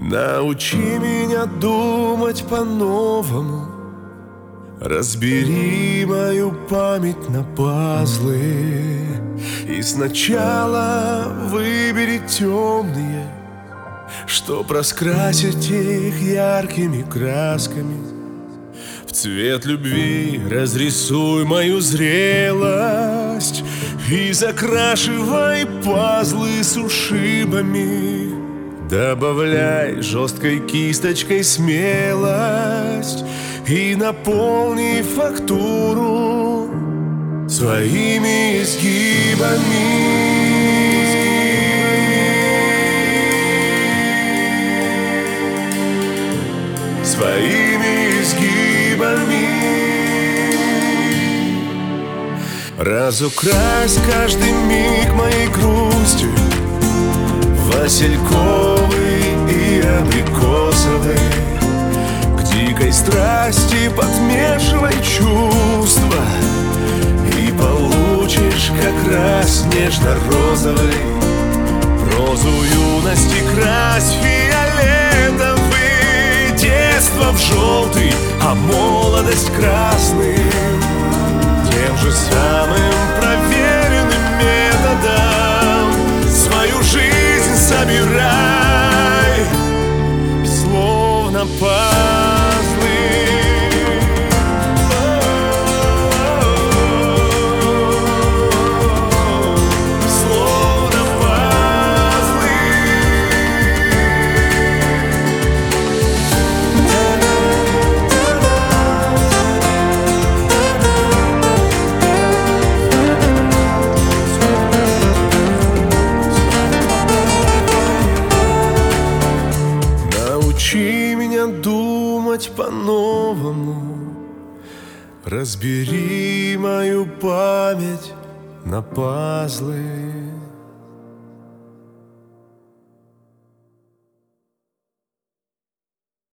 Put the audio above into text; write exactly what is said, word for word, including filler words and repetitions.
Научи меня думать по-новому, разбери мою память на пазлы. И сначала выбери темные, чтоб раскрасить их яркими красками. В цвет любви разрисуй мою зрелость и закрашивай пазлы с ушибами. Добавляй жесткой кисточкой смелость и наполни фактуру своими изгибами. Своими изгибами. Разукрась каждый миг моей грустью, васильковый и абрикосовый. К дикой страсти подмешивай чувства, и получишь как раз нежно-розовый. Розу юности крась фиолетовый, детство в желтый, а молодость красный. Тем же самым проверенным методом свою жизнь собирай, словно пазлы. Словно пазлы. Научи меня думать по-новому, разбери мою память на пазлы.